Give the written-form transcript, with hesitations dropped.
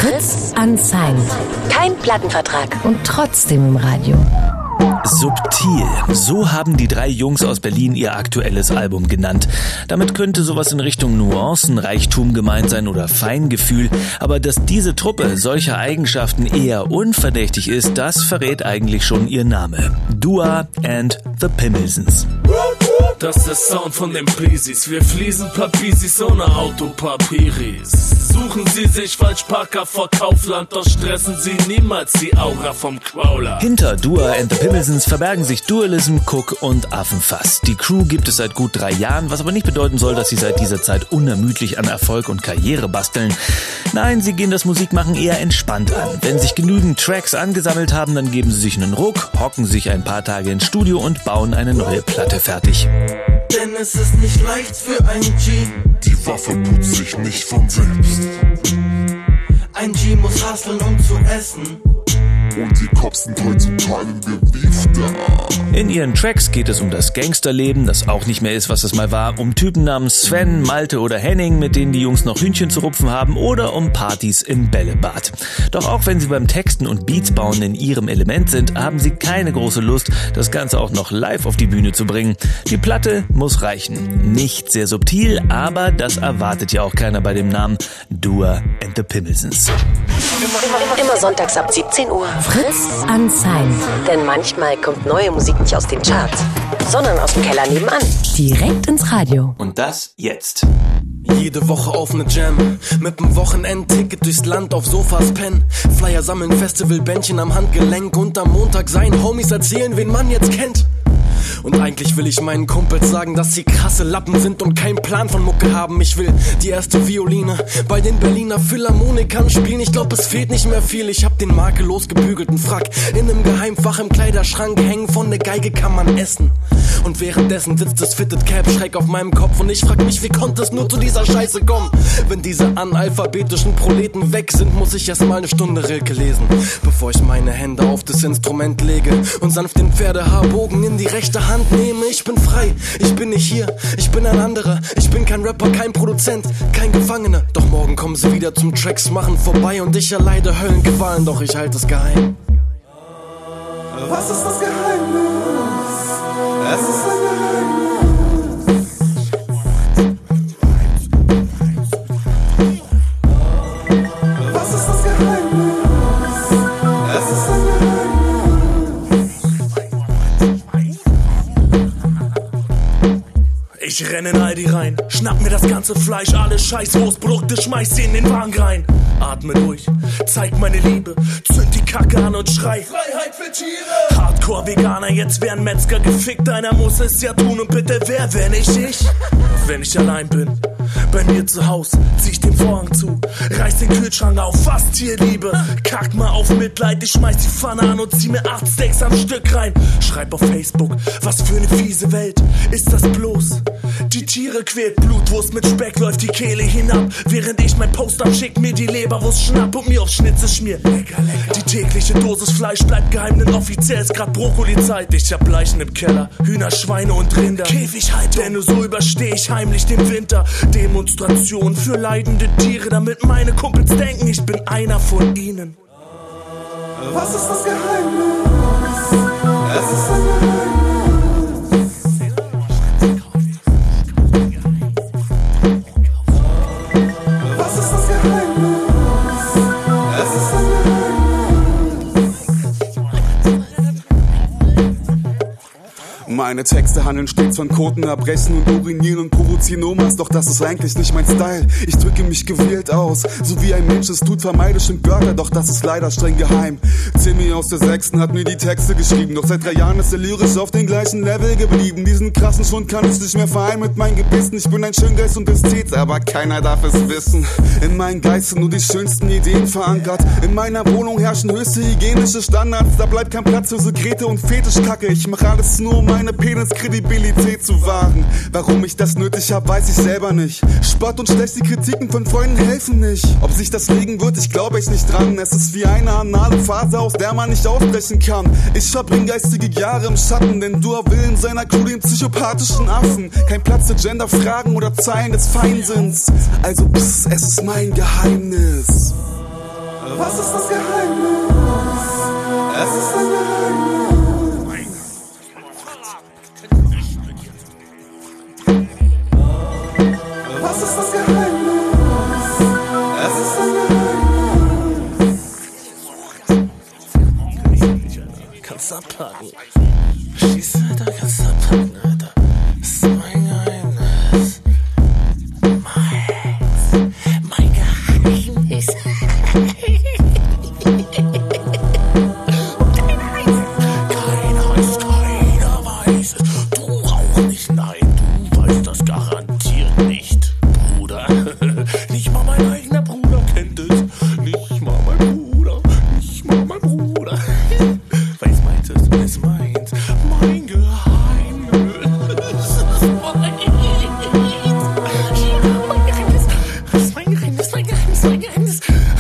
Fritz Unsigned. Kein Plattenvertrag. Und trotzdem im Radio. Subtil. So haben die 3 Jungs aus Berlin ihr aktuelles Album genannt. Damit könnte sowas in Richtung Nuancenreichtum gemeint sein oder Feingefühl. Aber dass diese Truppe solcher Eigenschaften eher unverdächtig ist, das verrät eigentlich schon ihr Name. Dua and the Pimmelsons. Das ist der Sound von den Prisis. Wir fließen Papisis ohne Autopapiris. Suchen Sie sich Falschparker vor Kaufland, doch stressen Sie niemals die Aura vom Crawler. Hinter Dua and the Pimmelsons verbergen sich Dualism, Cook und Affenfass. Die Crew gibt es seit gut 3 Jahren, was aber nicht bedeuten soll, dass sie seit dieser Zeit unermüdlich an Erfolg und Karriere basteln. Nein, sie gehen das Musikmachen eher entspannt an. Wenn sich genügend Tracks angesammelt haben, dann geben sie sich einen Ruck, hocken sich ein paar Tage ins Studio und bauen eine neue Platte fertig. Denn es ist nicht leicht für ein G. Die Waffe putzt sich nicht von selbst. Ein G muss hustlen, um zu essen. Und die Cops sind heutzutage gewiefter. In ihren Tracks geht es um das Gangsterleben, das auch nicht mehr ist, was es mal war, um Typen namens Sven, Malte oder Henning, mit denen die Jungs noch Hühnchen zu rupfen haben, oder um Partys im Bällebad. Doch auch wenn sie beim Texten und Beats bauen in ihrem Element sind, haben sie keine große Lust, das Ganze auch noch live auf die Bühne zu bringen. Die Platte muss reichen. Nicht sehr subtil, aber das erwartet ja auch keiner bei dem Namen Dua and the Pimmelsons. Immer sonntags ab 17 Uhr. Fritz Unsigned. Denn manchmal kommt neue Musik nicht aus den Charts, sondern aus dem Keller nebenan. Direkt ins Radio. Und das jetzt. Jede Woche auf ne Jam, mit nem Wochenendticket durchs Land auf Sofas pennen. Flyer sammeln, Festivalbändchen am Handgelenk und am Montag seinen Homies erzählen, wen man jetzt kennt. Und eigentlich will ich meinen Kumpels sagen, dass sie krasse Lappen sind und keinen Plan von Mucke haben. Ich will die erste Violine bei den Berliner Philharmonikern spielen. Ich glaub, es fehlt nicht mehr viel. Ich hab den makellos gebügelten Frack in nem Geheimfach im Kleiderschrank hängen. Von der Geige kann man essen. Und währenddessen sitzt das Fitted Cap schräg auf meinem Kopf. Und ich frag mich, wie konnte es nur zu dieser Scheiße kommen? Wenn diese analphabetischen Proleten weg sind, muss ich erst mal eine Stunde Rilke lesen, bevor ich meine Hände auf das Instrument lege und sanft den Pferdehaarbogen in die rechte Hand nehme. Ich bin frei, ich bin nicht hier, ich bin ein anderer. Ich bin kein Rapper, kein Produzent, kein Gefangener. Doch morgen kommen sie wieder zum Tracks machen vorbei und ich erleide Höllenqualen, doch ich halte es geheim. Was ist das Geheimnis? Es ist ein Geheimnis. Was ist das Geheimnis? Es ist ein Ich renn in Aldi rein, schnapp mir das ganze Fleisch, alle Scheißwurstprodukte, schmeiß sie in den Wagen rein. Atme durch, zeig meine Liebe, zünd die Kacke an und schrei Freiheit für Tiere! Hardcore-Veganer, jetzt werden Metzger gefickt, einer muss es ja tun und bitte wer, wenn nicht ich? Wenn ich allein bin, bei mir zu Haus, zieh ich den Vorhang zu, reiß den Kühlschrank auf, fast Tierliebe, kack mal auf Mitleid, ich schmeiß die Pfanne an und zieh mir 8 Steaks am Stück rein. Schreib auf Facebook, was für eine fiese Welt ist das bloß? Die Tiere quält, Blutwurst mit Speck läuft die Kehle hinab, während ich mein Post abschick, mir die Leberwurst schnapp und mir auf Schnitzel schmier. Lecker, lecker. Die tägliche Dosis Fleisch bleibt geheim, denn offiziell ist grad Brokkoli-Zeit. Ich hab Leichen im Keller, Hühner, Schweine und Rinder, Käfighaltung, denn nur so übersteh ich heimlich den Winter. Demonstration für leidende Tiere, damit meine Kumpels denken, ich bin einer von ihnen. Was ist das Geheimnis? Es ist ein Geheimnis. Was ist das Geheimnis? Es ist ein Meine Texte handeln stets von Koten, Erbrechen und Urinieren und provozieren Omas, doch das ist eigentlich nicht mein Style. Ich drücke mich gewählt aus, so wie ein Mensch es tut, vermeide Schimpfwörter, doch das ist leider streng geheim. Timmy aus der 6. hat mir die Texte geschrieben, doch seit 3 Jahren ist er lyrisch auf dem gleichen Level geblieben. Diesen krassen Schund kann ich nicht mehr vereinen mit meinen Gebissen. Ich bin ein Schöngeist und Ästhet, aber keiner darf es wissen. In meinen Geist sind nur die schönsten Ideen verankert. In meiner Wohnung herrschen höchste hygienische Standards, da bleibt kein Platz für Sekrete und Fetischkacke. Ich mach alles nur, um meine Peniskredibilität zu wahren. Warum ich das nötig hab, weiß ich selber nicht. Spott und schlechte Kritiken von Freunden helfen nicht. Ob sich das legen wird, ich glaube echt nicht dran. Es ist wie eine anale Phase, aus der man nicht ausbrechen kann. Ich verbring geistige Jahre im Schatten, denn Dua will in seiner Crew den psychopathischen Affen. Kein Platz für Genderfragen oder Zeilen des Feinsinns. Also es ist mein Geheimnis. Was ist das Geheimnis? Es ist ein Geheimnis. Was ist das Geheimnis? Es ist ein Geheimnis. Kannst abpacken. Schieß, Alter, kannst abpacken, Alter. Das ist mein Geheimnis. Mein Geheimnis. Keiner weiß es. Du auch nicht, nein, du weißt das garantiert nicht, Bruder. Nicht mal mein eigener Bruder kennt es. Nicht mal mein Bruder. Was meint es? Es meint mein Geheimnis. Das ist mein Geheimnis.